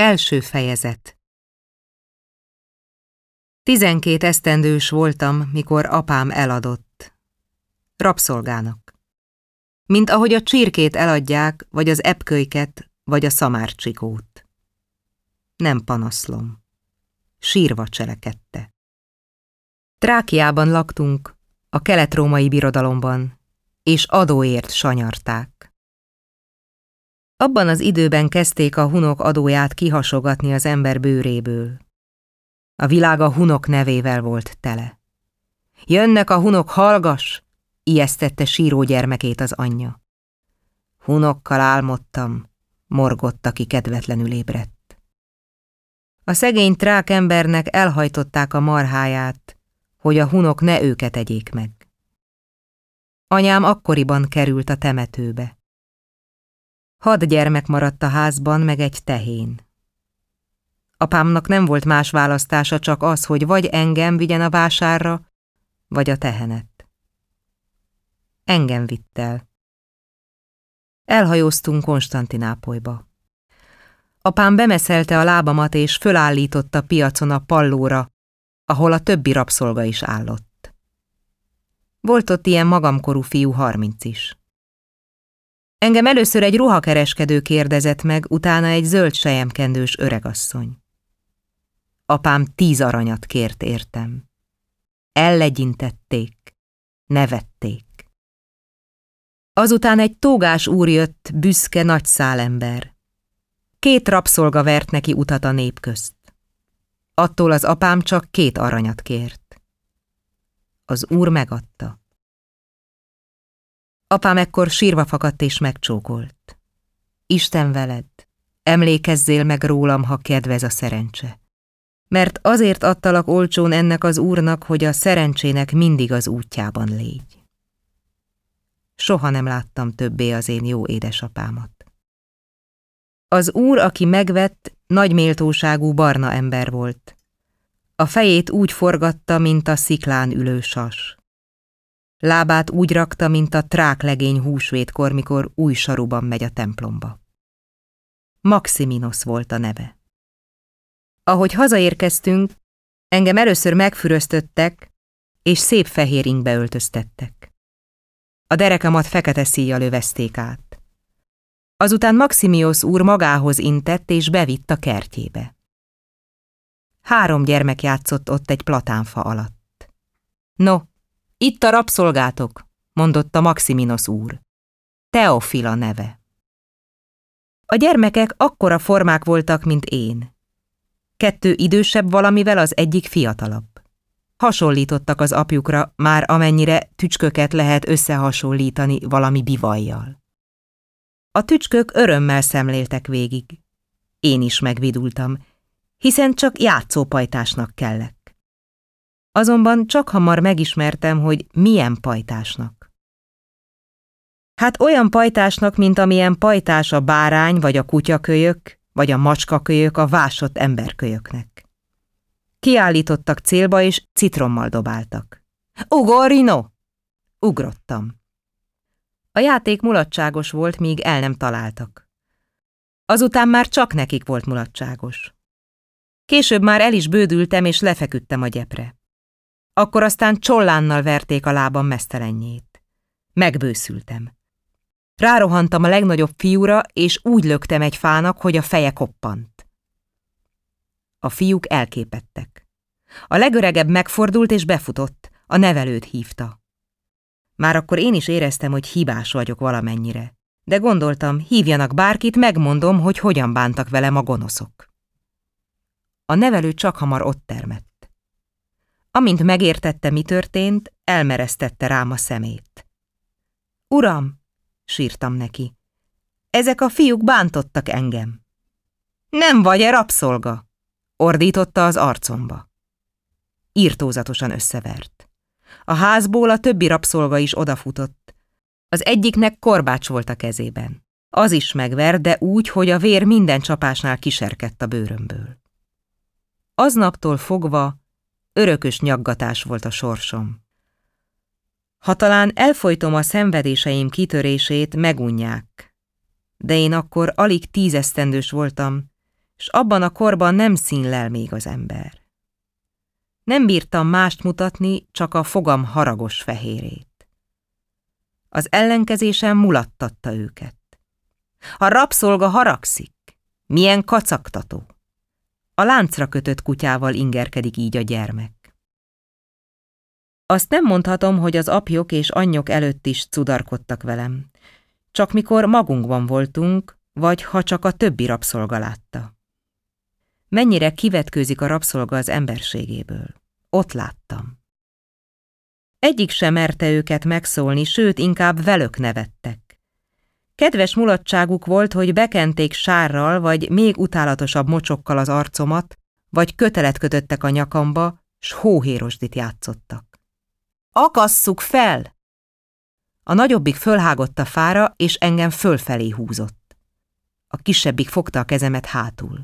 Első fejezet. 12 esztendős voltam, mikor apám eladott. Rabszolgának. Mint ahogy a csirkét eladják, vagy az epkölyket, vagy a szamárcsikót. Nem panaszlom. Sírva cselekedte. Trákiában laktunk, a kelet-római birodalomban, és adóért sanyarták. Abban az időben kezdték a hunok adóját kihasogatni az ember bőréből. A világ a hunok nevével volt tele. Jönnek a hunok, hallgass! Ijesztette síró gyermekét az anyja. Hunokkal álmodtam, morgott, aki kedvetlenül ébredt. A szegény trák embernek elhajtották a marháját, hogy a hunok ne őket egyék meg. Anyám akkoriban került a temetőbe. 6 gyermek maradt a házban, meg egy tehén. Apámnak nem volt más választása, csak az, hogy vagy engem vigyen a vásárra, vagy a tehenet. Engem vitt el. Elhajóztunk Konstantinápolyba. Apám bemeszelte a lábamat, és fölállította piacon a pallóra, ahol a többi rabszolga is állott. Volt ott ilyen magamkorú fiú, 30 is. Engem először egy ruhakereskedő kérdezett meg, utána egy zöld selyemkendős öregasszony. Apám 10 aranyat kért értem. Ellegyintették, nevették. Azután egy tógás úr jött, büszke, nagy szálember. 2 rabszolga vert neki utat a nép közt. Attól az apám csak 2 aranyat kért. Az úr megadta. Apám ekkor sírva fakadt és megcsókolt. Isten veled, emlékezzél meg rólam, ha kedvez a szerencse. Mert azért adtalak olcsón ennek az úrnak, hogy a szerencsének mindig az útjában légy. Soha nem láttam többé az én jó édesapámat. Az úr, aki megvett, nagy méltóságú barna ember volt. A fejét úgy forgatta, mint a sziklán ülő sas. Lábát úgy rakta, mint a tráklegény húsvétkor, mikor új saruban megy a templomba. Maximinos volt a neve. Ahogy hazaérkeztünk, engem először megfüröztöttek, és szép fehér ingbe öltöztettek. A derekamat fekete szíjjal övezték át. Azután Maximios úr magához intett, és bevitt a kertjébe. 3 gyermek játszott ott egy platánfa alatt. No, itt a rabszolgátok, mondotta Maximinos úr. Teofila neve. A gyermekek akkora formák voltak, mint én. 2 idősebb valamivel, az egyik fiatalabb. Hasonlítottak az apjukra, már amennyire tücsköket lehet összehasonlítani valami bivajjal. A tücskök örömmel szemléltek végig. Én is megvidultam, hiszen csak játszópajtásnak kellek. Azonban csak hamar megismertem, hogy milyen pajtásnak. Hát olyan pajtásnak, mint amilyen pajtás a bárány, vagy a kutyakölyök, vagy a macskakölyök a vásott emberkölyöknek. Kiállítottak célba, és citrommal dobáltak. Ugorj, no! Ugrottam. A játék mulatságos volt, míg el nem találtak. Azután már csak nekik volt mulatságos. Később már el is bődültem, és lefeküdtem a gyepre. Akkor aztán csollánnal verték a lábam meztelenjét. Megbőszültem. Rárohantam a legnagyobb fiúra, és úgy löktem egy fának, hogy a feje koppant. A fiúk elképedtek. A legöregebb megfordult és befutott, a nevelőt hívta. Már akkor én is éreztem, hogy hibás vagyok valamennyire, de gondoltam, hívjanak bárkit, megmondom, hogy hogyan bántak velem a gonoszok. A nevelő csak hamar ott termett. Amint megértette, mi történt, elmeresztette rám a szemét. Uram, sírtam neki, ezek a fiúk bántottak engem. Nem vagy-e rabszolga? Ordította az arcomba. Irtózatosan összevert. A házból a többi rabszolga is odafutott. Az egyiknek korbács volt a kezében. Az is megvert, de úgy, hogy a vér minden csapásnál kiserkedt a bőrömből. Aznaptól fogva örökös nyaggatás volt a sorsom. Ha talán elfojtom a szenvedéseim kitörését, megunják. De én akkor alig 10 esztendős voltam, s abban a korban nem színlel még az ember. Nem bírtam mást mutatni, csak a fogam haragos fehérét. Az ellenkezésem mulattatta őket. A rabszolga haragszik, milyen kacagtató. A láncra kötött kutyával ingerkedik így a gyermek. Azt nem mondhatom, hogy az apjok és anyjok előtt is cudarkodtak velem, csak mikor magunkban voltunk, vagy ha csak a többi rabszolga látta. Mennyire kivetkőzik a rabszolga az emberségéből. Ott láttam. Egyik sem merte őket megszólni, sőt, inkább velük nevettek. Kedves mulatságuk volt, hogy bekenték sárral, vagy még utálatosabb mocsokkal az arcomat, vagy kötelet kötöttek a nyakamba, s hóhérosdit játszottak. Akasszuk fel! A nagyobbik fölhágott a fára, és engem fölfelé húzott. A kisebbik fogta a kezemet hátul.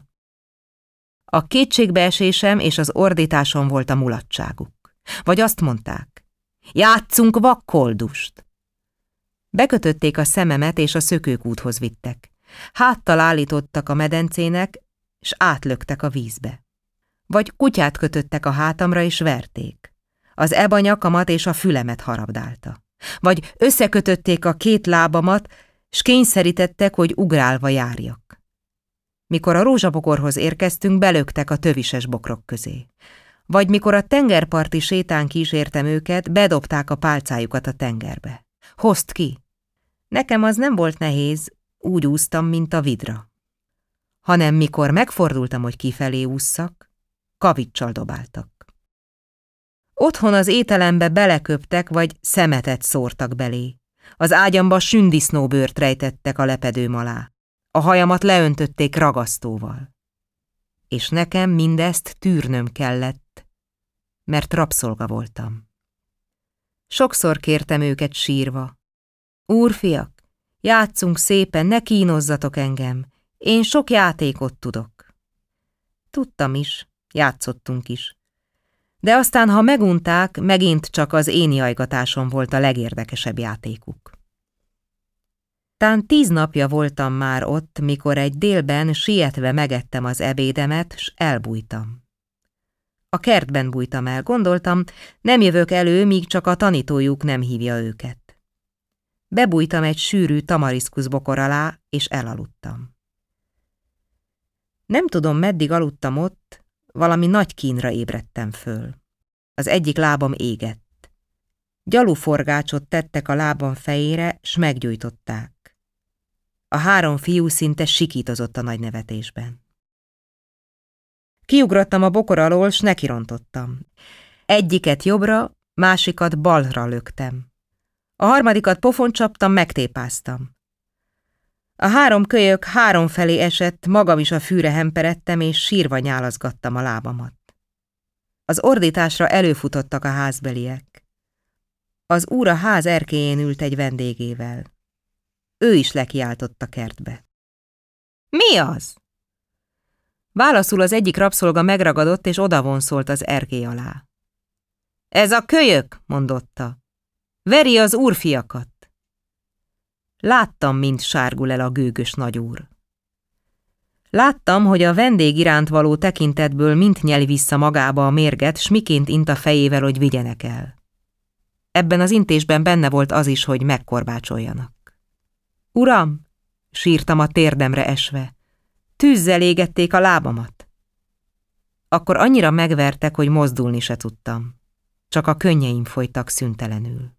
A kétségbeesésem és az ordításom volt a mulatságuk. Vagy azt mondták, játsszunk vakkoldust. Bekötötték a szememet, és a szökőkúthoz vittek. Háttal állítottak a medencének, s átlöktek a vízbe. Vagy kutyát kötöttek a hátamra, és verték. Az eba nyakamat és a fülemet harabdálta. Vagy összekötötték a két lábamat, s kényszerítettek, hogy ugrálva járjak. Mikor a rózsabokorhoz érkeztünk, belöktek a tövises bokrok közé. Vagy mikor a tengerparti sétán kísértem őket, bedobták a pálcájukat a tengerbe. Hozd ki! Nekem az nem volt nehéz, úgy úsztam, mint a vidra. Hanem mikor megfordultam, hogy kifelé ússzak, kaviccsal dobáltak. Otthon az ételembe beleköptek, vagy szemetet szórtak belé. Az ágyamba sündisznóbőrt rejtettek a lepedőm alá. A hajamat leöntötték ragasztóval. És nekem mindezt tűrnöm kellett, mert rabszolga voltam. Sokszor kértem őket sírva. Úrfiak, játsszunk szépen, ne kínozzatok engem, én sok játékot tudok. Tudtam is, játszottunk is. De aztán, ha megunták, megint csak az én jajgatásom volt a legérdekesebb játékuk. Tán 10 napja voltam már ott, mikor egy délben sietve megettem az ebédemet, s elbújtam. A kertben bújtam el, gondoltam, nem jövök elő, míg csak a tanítójuk nem hívja őket. Bebújtam egy sűrű tamariszkuszbokor alá, és elaludtam. Nem tudom, meddig aludtam ott, valami nagy kínra ébredtem föl. Az egyik lábam égett. Gyaluforgácsot tettek a lábam fejére, s meggyújtották. A 3 fiú szinte sikítozott a nagy nevetésben. Kiugrottam a bokor alól, s nekirontottam. Egyiket jobbra, másikat balra löktem. A harmadikat pofon csaptam, megtépáztam. A 3 kölyök 3 felé esett, magam is a fűre hemperedtem, és sírva nyálazgattam a lábamat. Az ordításra előfutottak a házbeliek. Az úr a ház erkélyén ült egy vendégével. Ő is lekiáltott a kertbe. Mi az? Válaszul az egyik rabszolga megragadott, és odavonszolt az erkély alá. Ez a kölyök, mondotta. Veri az úrfiakat. Láttam, mint sárgul el a gőgös nagyúr. Láttam, hogy a vendég iránt való tekintetből mint nyeli vissza magába a mérget, s miként int a fejével, hogy vigyenek el. Ebben az intésben benne volt az is, hogy megkorbácsoljanak. Uram, sírtam a térdemre esve, tűzzel égették a lábamat. Akkor annyira megvertek, hogy mozdulni se tudtam. Csak a könnyeim folytak szüntelenül.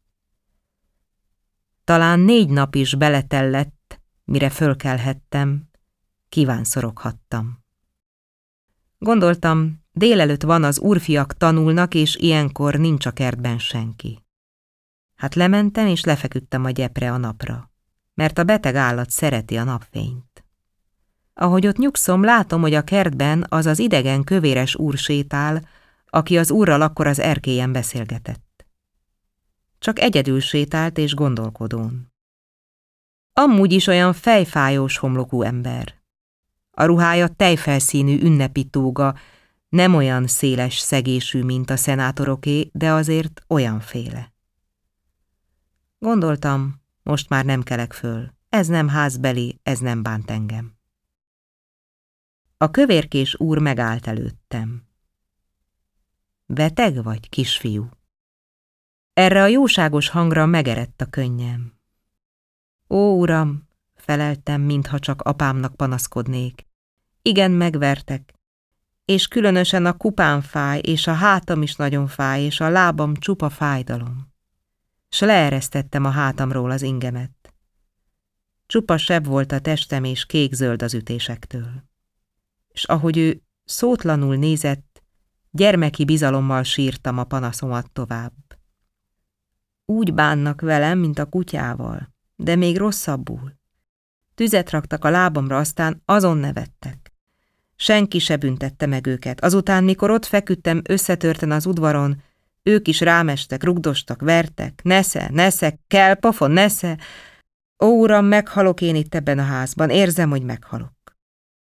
Talán 4 nap is beletellett, mire fölkelhettem, kívánszoroghattam. Gondoltam, délelőtt van, az úrfiak tanulnak, és ilyenkor nincs a kertben senki. Hát lementem, és lefeküdtem a gyepre a napra, mert a beteg állat szereti a napfényt. Ahogy ott nyugszom, látom, hogy a kertben az az idegen kövéres úr sétál, aki az úrral akkor az erkélyen beszélgetett. Csak egyedül sétált és gondolkodón. Amúgy is olyan fejfájós homlokú ember. A ruhája tejfelszínű ünnepi tóga, nem olyan széles szegésű, mint a szenátoroké, de azért olyanféle. Gondoltam, most már nem kelek föl. Ez nem házbeli, ez nem bánt engem. A kövérkés úr megállt előttem. Beteg vagy, kisfiú? Erre a jóságos hangra megerett a könnyem. Ó, uram, feleltem, mintha csak apámnak panaszkodnék. Igen, megvertek, és különösen a kupám fáj, és a hátam is nagyon fáj, és a lábam csupa fájdalom. S leeresztettem a hátamról az ingemet. Csupa seb volt a testem, és kék-zöld az ütésektől. És ahogy ő szótlanul nézett, gyermeki bizalommal sírtam a panaszomat tovább. Úgy bánnak velem, mint a kutyával, de még rosszabbul. Tüzet raktak a lábamra, aztán azon nevettek. Senki se büntette meg őket. Azután, mikor ott feküdtem összetörten az udvaron, ők is rámestek, rugdostak, vertek. Nesze, kell, pofon, nesze. Ó, uram, meghalok én itt ebben a házban, érzem, hogy meghalok.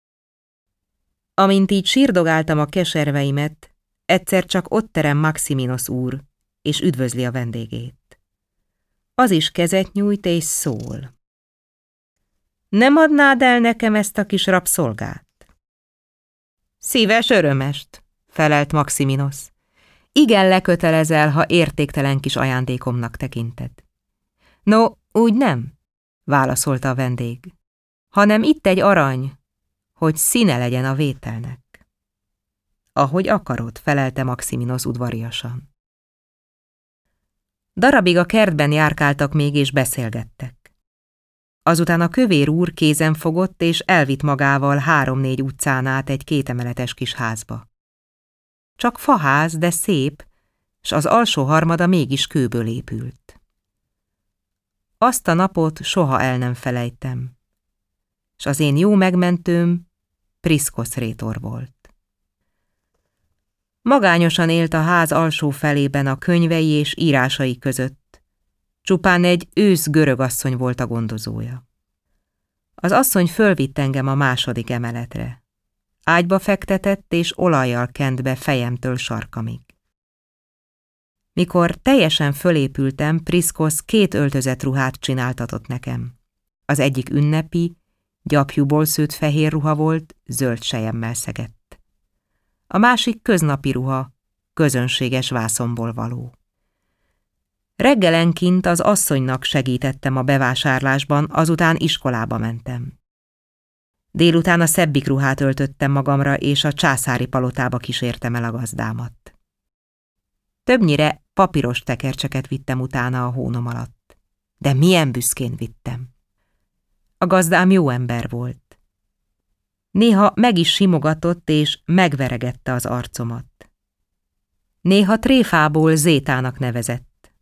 Amint így sírdogáltam a keserveimet, egyszer csak ott terem Maximinos úr, és üdvözli a vendégét. Az is kezet nyújt és szól. Nem adnád el nekem ezt a kis rabszolgát? Szíves örömest, felelt Maximinos. Igen, lekötelezel, ha értéktelen kis ajándékomnak tekinted. No, úgy nem, válaszolta a vendég, hanem itt egy arany, hogy színe legyen a vételnek. Ahogy akarod, felelte Maximinos udvariasan. Darabig a kertben járkáltak még és beszélgettek. Azután a kövér úr kézen fogott és elvitt magával 3-4 utcán át egy 2 emeletes kis házba. Csak faház, de szép, s az alsó harmada mégis kőből épült. Azt a napot soha el nem felejtem, s az én jó megmentőm Priszkosz rétor volt. Magányosan élt a ház alsó felében a könyvei és írásai között. Csupán egy ősz görög asszony volt a gondozója. Az asszony fölvitt engem a 2. emeletre. Ágyba fektetett és olajjal kent be fejemtől sarkamig. Mikor teljesen fölépültem, Priszkosz 2 öltözetruhát csináltatott nekem. Az egyik ünnepi, gyapjúból szőtt fehér ruha volt, zöld selyemmel szegett. A másik köznapi ruha, közönséges vászonból való. Reggelenként az asszonynak segítettem a bevásárlásban, azután iskolába mentem. Délután a szebbik ruhát öltöttem magamra, és a császári palotába kísértem el a gazdámat. Többnyire papíros tekercseket vittem utána a hónom alatt. De milyen büszkén vittem. A gazdám jó ember volt. Néha meg is simogatott, és megveregette az arcomat. Néha tréfából Zétának nevezett.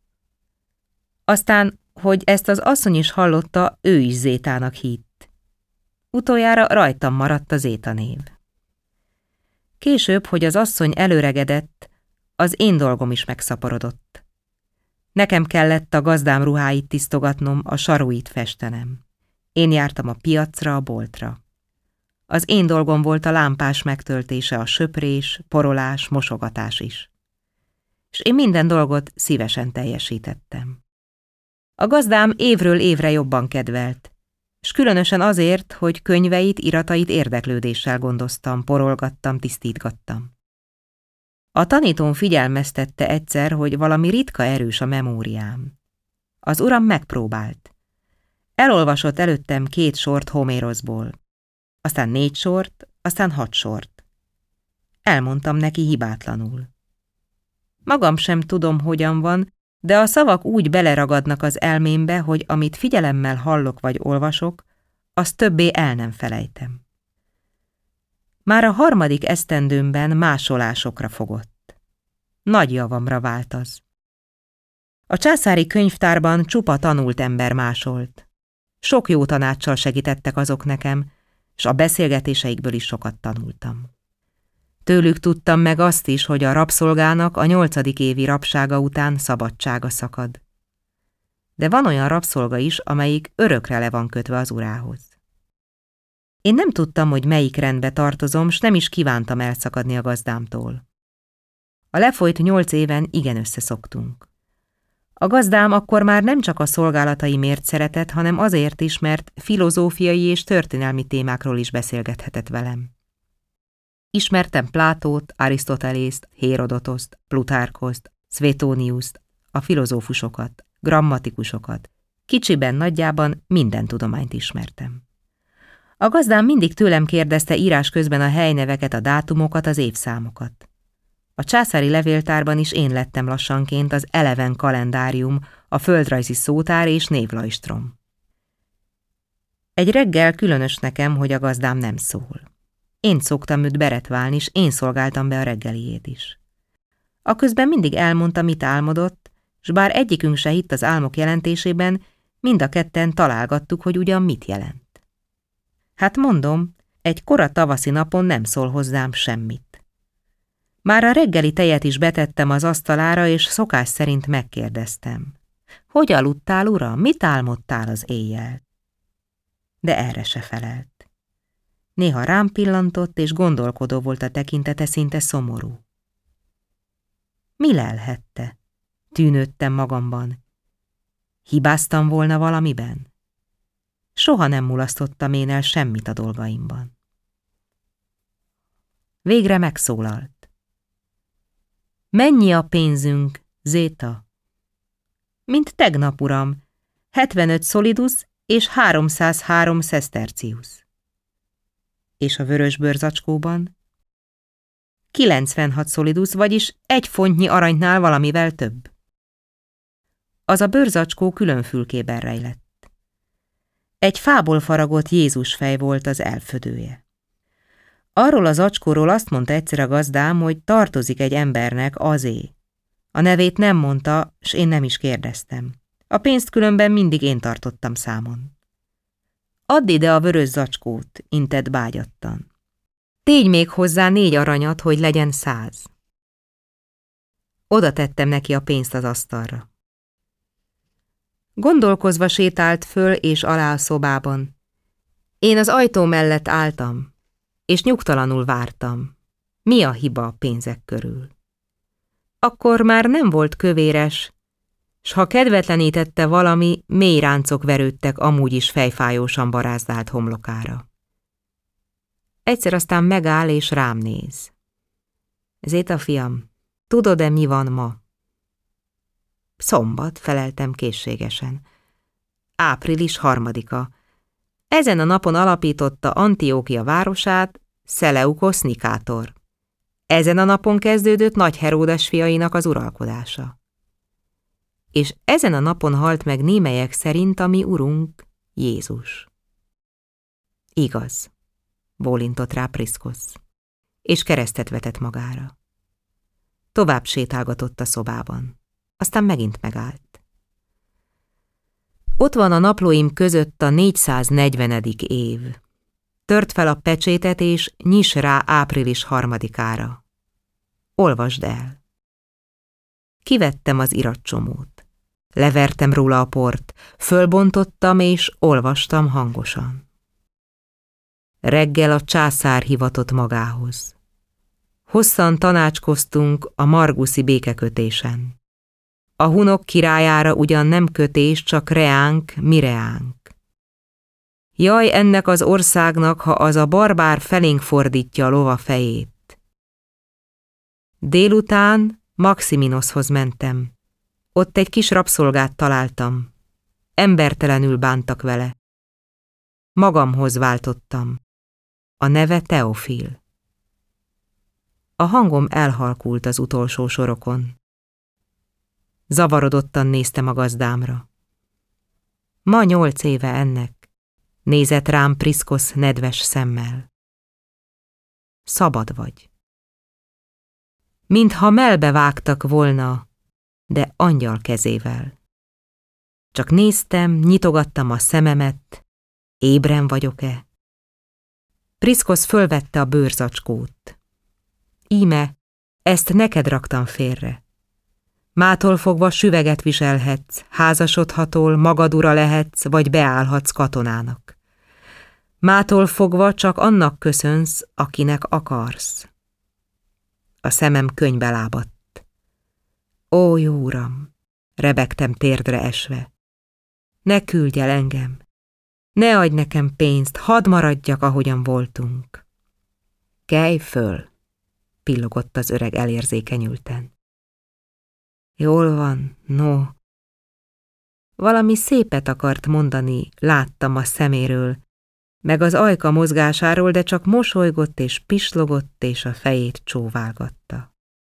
Aztán, hogy ezt az asszony is hallotta, ő is Zétának hitt. Utoljára rajtam maradt a Zéta név. Később, hogy az asszony előregedett, az én dolgom is megszaporodott. Nekem kellett a gazdám ruháit tisztogatnom, a saruit festenem. Én jártam a piacra, a boltra. Az én dolgom volt a lámpás megtöltése, a söprés, porolás, mosogatás is. És én minden dolgot szívesen teljesítettem. A gazdám évről évre jobban kedvelt, és különösen azért, hogy könyveit, iratait érdeklődéssel gondoztam, porolgattam, tisztítgattam. A tanítóm figyelmeztette egyszer, hogy valami ritka erős a memóriám. Az uram megpróbált. Elolvasott előttem 2 sort Homéroszból, aztán 4 sort, aztán 6 sort. Elmondtam neki hibátlanul. Magam sem tudom, hogyan van, de a szavak úgy beleragadnak az elmémbe, hogy amit figyelemmel hallok vagy olvasok, azt többé el nem felejtem. Már a 3. esztendőmben másolásokra fogott. Nagy javamra vált az. A császári könyvtárban csupa tanult ember másolt. Sok jó tanáccsal segítettek azok nekem, s a beszélgetéseikből is sokat tanultam. Tőlük tudtam meg azt is, hogy a rabszolgának a 8. évi rabsága után szabadsága szakad. De van olyan rabszolga is, amelyik örökre le van kötve az urához. Én nem tudtam, hogy melyik rendbe tartozom, s nem is kívántam elszakadni a gazdámtól. A lefolyt 8 éven igen összeszoktunk. A gazdám akkor már nem csak a szolgálataimért szeretett, hanem azért is, mert filozófiai és történelmi témákról is beszélgethetett velem. Ismertem Plátót, Arisztotelészt, Hérodotoszt, Plutárkoszt, Szvétóniuszt, a filozófusokat, grammatikusokat. Kicsiben, nagyjában minden tudományt ismertem. A gazdám mindig tőlem kérdezte írás közben a helyneveket, a dátumokat, az évszámokat. A császári levéltárban is én lettem lassanként az eleven kalendárium, a földrajzi szótár és névlajstrom. Egy reggel különös nekem, hogy a gazdám nem szól. Én szoktam őt beretválni, és én szolgáltam be a reggeliét is. Aközben mindig elmondta, mit álmodott, s bár egyikünk se hitt az álmok jelentésében, mind a ketten találgattuk, hogy ugyan mit jelent. Hát mondom, egy kora tavaszi napon nem szól hozzám semmit. Már a reggeli tejet is betettem az asztalára, és szokás szerint megkérdeztem. Hogy aludtál, uram? Mit álmodtál az éjjel? De erre se felelt. Néha rám pillantott, és gondolkodó volt a tekintete, szinte szomorú. Mi lelhette? Tűnődtem magamban. Hibáztam volna valamiben? Soha nem mulasztottam én el semmit a dolgaimban. Végre megszólalt. Mennyi a pénzünk, Zéta? Mint tegnap, uram, 75 szolidus és 303 szesztercius. És a vörös bőrzacskóban? 96 szolidus, vagyis 1 fontnyi aranynál valamivel több. Az a bőrzacskó külön fülkében rejlett. Egy fából faragott Jézus fej volt az elfödője. Arról az zacskóról azt mondta egyszer a gazdám, hogy tartozik egy embernek azé. A nevét nem mondta, s én nem is kérdeztem. A pénzt különben mindig én tartottam számon. Add ide a vörös zacskót, intett bágyattan. Tégy még hozzá 4 aranyat, hogy legyen 100. Oda tettem neki a pénzt az asztalra. Gondolkozva sétált föl és alá a szobában. Én az ajtó mellett álltam, és nyugtalanul vártam. Mi a hiba a pénzek körül? Akkor már nem volt kövéres, s ha kedvetlenítette valami, mély ráncok verődtek amúgy is fejfájósan barázdált homlokára. Egyszer aztán megáll és rám néz. Zéta, fiam, tudod-e, mi van ma? Szombat, feleltem készségesen. Április 3-a. Ezen a napon alapította Antiókia városát Szeleukosz Nikátor. Ezen a napon kezdődött Nagy Heródes fiainak az uralkodása. És ezen a napon halt meg némelyek szerint a mi urunk, Jézus. Igaz, bólintott rá Priszkosz, és keresztet vetett magára. Tovább sétálgatott a szobában, aztán megint megállt. Ott van a naplóim között a 440. év. Tört fel a pecsétet, és nyiss rá április 3-ára. Olvasd el. Kivettem az iratcsomót. Levertem róla a port, fölbontottam, és olvastam hangosan. Reggel a császár hivatott magához. Hosszan tanácskoztunk a marguszi békekötésen. A hunok királyára ugyan nem kötés, csak reánk, mi reánk. Jaj ennek az országnak, ha az a barbár felénk fordítja a lova fejét. Délután Maximinoszhoz mentem. Ott egy kis rabszolgát találtam. Embertelenül bántak vele. Magamhoz váltottam. A neve Teofil. A hangom elhalkult az utolsó sorokon. Zavarodottan néztem a gazdámra. Ma 8 éve ennek, nézett rám Priszkosz nedves szemmel. Szabad vagy. Mintha mellbe vágtak volna, de angyal kezével. Csak néztem, nyitogattam a szememet, ébren vagyok-e? Priszkosz fölvette a bőrzacskót. Íme, ezt neked raktam félre. Mától fogva süveget viselhetsz, házasodhatol, magad ura lehetsz, vagy beállhatsz katonának. Mától fogva csak annak köszönsz, akinek akarsz. A szemem könnybe lábadt. Ó, jó uram, rebegtem térdre esve. Ne küldj el engem, ne adj nekem pénzt, hadd maradjak, ahogyan voltunk. Kelj föl, pillogott az öreg elérzékenyülten. Jól van, no. Valami szépet akart mondani, láttam a szeméről, meg az ajka mozgásáról, de csak mosolygott és pislogott, és a fejét csóválgatta.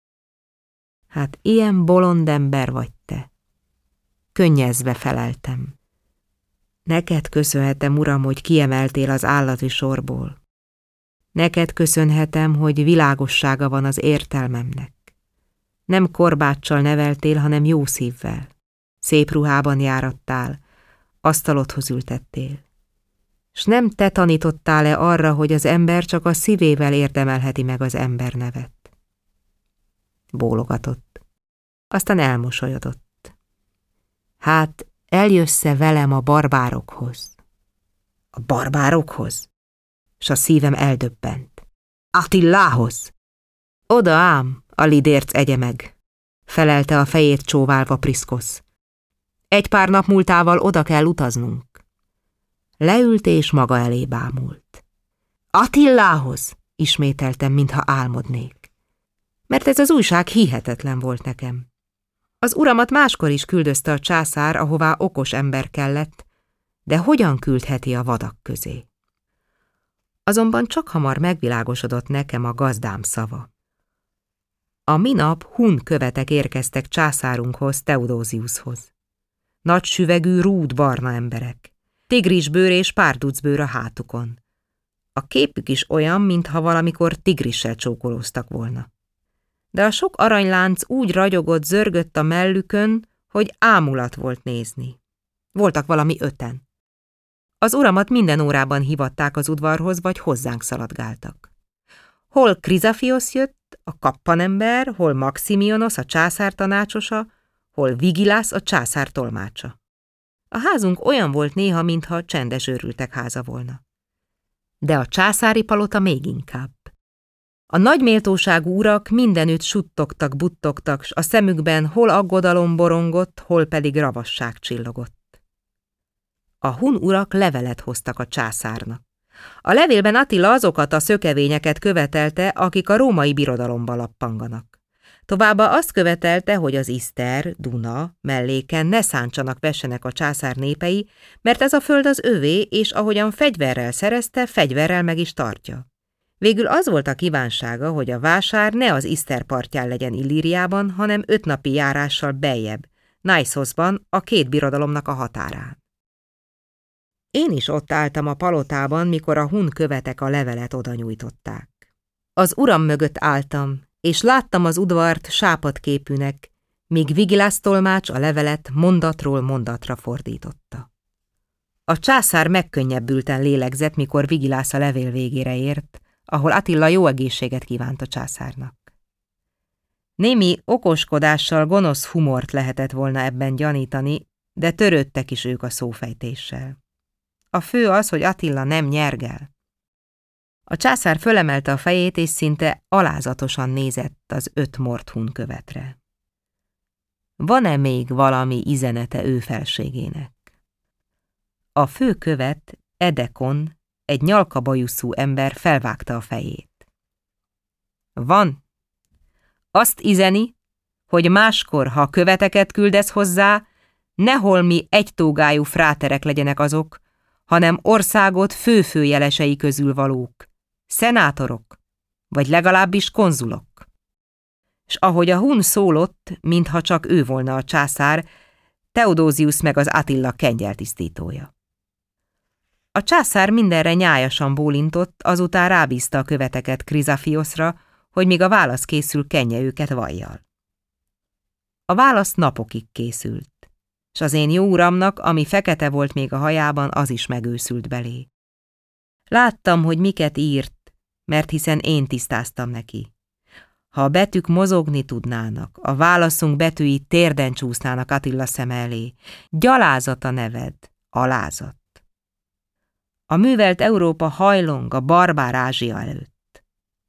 Hát ilyen bolond ember vagy te. Könnyezve feleltem. Neked köszönhetem, uram, hogy kiemeltél az állati sorból. Neked köszönhetem, hogy világossága van az értelmemnek. Nem korbáccsal neveltél, hanem jó szívvel. Szép ruhában járattál, asztalodhoz ültettél. S nem te tanítottál-e arra, hogy az ember csak a szívével érdemelheti meg az ember nevet? Bólogatott. Aztán elmosolyodott. Hát, eljössze velem a barbárokhoz. A barbárokhoz? S a szívem eldöbbent. Attilához! Oda ám, a lidérc egye meg, felelte a fejét csóválva Priszkosz. Egy pár nap múltával oda kell utaznunk. Leült és maga elé bámult. Attilához, ismételtem, mintha álmodnék. Mert ez az újság hihetetlen volt nekem. Az uramat máskor is küldözte a császár, ahová okos ember kellett, de hogyan küldheti a vadak közé? Azonban csak hamar megvilágosodott nekem a gazdám szava. A minap hun követek érkeztek császárunkhoz, Teodóziushoz. Nagy süvegű, rúd barna emberek, tigrisbőr és párducbőr a hátukon. A képük is olyan, mintha valamikor tigrissel csókolóztak volna. De a sok aranylánc úgy ragyogott, zörgött a mellükön, hogy ámulat volt nézni. Voltak valami 5-en. Az uramat minden órában hívatták az udvarhoz, vagy hozzánk szaladgáltak. Hol Krizafiosz jött, a kappanember, hol Maximionosz, a császár tanácsosa, hol Vigilász, a császár tolmácsa. A házunk olyan volt néha, mintha csendes őrültek háza volna. De a császári palota még inkább. A nagy méltóságú urak mindenütt suttogtak, buttogtak, s a szemükben hol aggodalom borongott, hol pedig ravasság csillogott. A hun urak levelet hoztak a császárnak. A levélben Attila azokat a szökevényeket követelte, akik a római birodalomba lappanganak. Továbbá azt követelte, hogy az Iszter, Duna melléken ne szántsanak vessenek a császár népei, mert ez a föld az övé, és ahogyan fegyverrel szerezte, fegyverrel meg is tartja. Végül az volt a kívánsága, hogy a vásár ne az Iszter partján legyen Illíriában, hanem 5 napi járással beljebb, Naisosban, a 2 birodalomnak a határán. Én is ott álltam a palotában, mikor a hun követek a levelet oda nyújtották. Az uram mögött álltam, és láttam az udvart sápadképűnek, míg Vigilász tolmács a levelet mondatról mondatra fordította. A császár megkönnyebbülten lélegzett, mikor Vigilász a levél végére ért, ahol Attila jó egészséget kívánt a császárnak. Némi okoskodással gonosz humort lehetett volna ebben gyanítani, de törődtek is ők a szófejtéssel. A fő az, hogy Attila nem nyergel. A császár fölemelte a fejét, és szinte alázatosan nézett az 5 mort hun követre. Van-e még valami izenete ő felségének? A fő követ, Edekon, egy nyalkabajuszú ember felvágta a fejét. Van. Azt izeni, hogy máskor, ha követeket küldesz hozzá, ne holmi egytógájú fráterek legyenek azok, hanem országot főjelesei közül valók, szenátorok, vagy legalábbis konzulok. S ahogy a hun szólott, mintha csak ő volna a császár, Teodózius meg az Attila kengyeltisztítója. A császár mindenre nyájasan bólintott, azután rábízta a követeket Krizafioszra, hogy míg a válasz készül, kenje őket vajjal. A válasz napokig készült, s az én jó uramnak, ami fekete volt még a hajában, az is megőszült belé. Láttam, hogy miket írt, mert hiszen én tisztáztam neki. Ha a betűk mozogni tudnának, a válaszunk betűi térden csúsznának Attila szeme elé. Gyalázat a neved, alázat. A művelt Európa hajlong a barbár Ázsia előtt.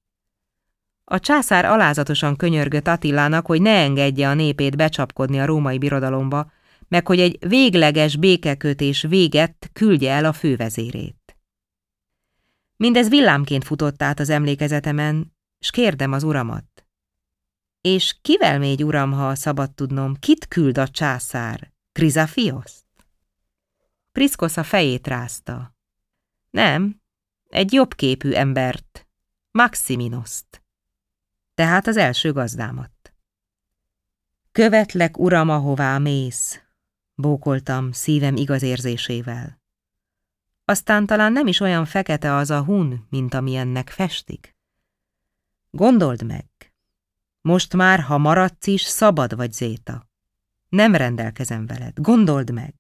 A császár alázatosan könyörgött Attilának, hogy ne engedje a népét becsapkodni a római birodalomba, meg hogy egy végleges békekötés véget küldje el a fővezérét. Mindez villámként futott át az emlékezetemen, s kérdem az uramat. És kivel mégy, uram, ha szabad tudnom, kit küld a császár? Krizafioszt? Priszkosz a fejét rázta. Nem, egy jobbképű embert, Maximinoszt. Tehát az első gazdámat. Követlek, uram, ahová mész, bókoltam szívem igaz érzésével. Aztán talán nem is olyan fekete az a hun, mint amilyennek festik. Gondold meg, most már, ha maradsz is, szabad vagy, Zéta. Nem rendelkezem veled, gondold meg.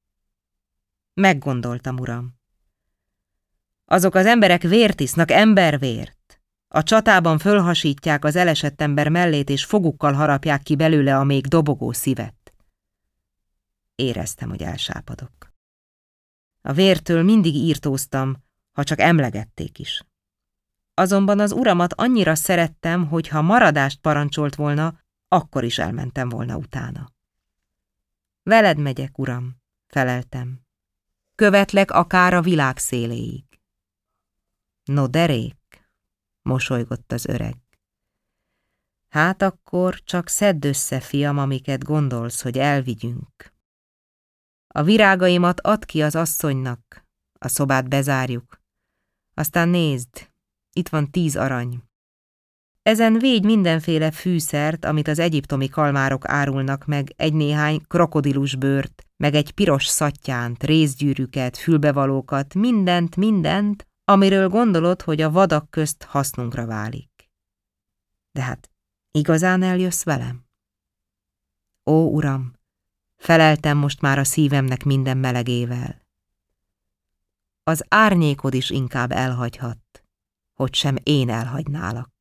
Meggondoltam, uram. Azok az emberek vért isznak, embervért. A csatában fölhasítják az elesett ember mellét, és fogukkal harapják ki belőle a még dobogó szívet. Éreztem, hogy elsápadok. A vértől mindig írtóztam, ha csak emlegették is. Azonban az uramat annyira szerettem, hogy ha maradást parancsolt volna, akkor is elmentem volna utána. Veled megyek, uram, feleltem. Követlek akár a világ széléig. No, derék, mosolygott az öreg. Hát akkor csak szedd össze, fiam, amiket gondolsz, hogy elvigyünk. A virágaimat add ki az asszonynak, a szobát bezárjuk. Aztán nézd, itt van 10 arany. Ezen védj mindenféle fűszert, amit az egyiptomi kalmárok árulnak meg, egy-néhány krokodilusbőrt, meg egy piros szattyánt, rézgyűrűket, fülbevalókat, mindent, amiről gondolod, hogy a vadak közt hasznunkra válik. De hát igazán eljössz velem? Ó, uram, feleltem most már a szívemnek minden melegével. Az árnyékod is inkább elhagyhat, hogy sem én elhagynálak.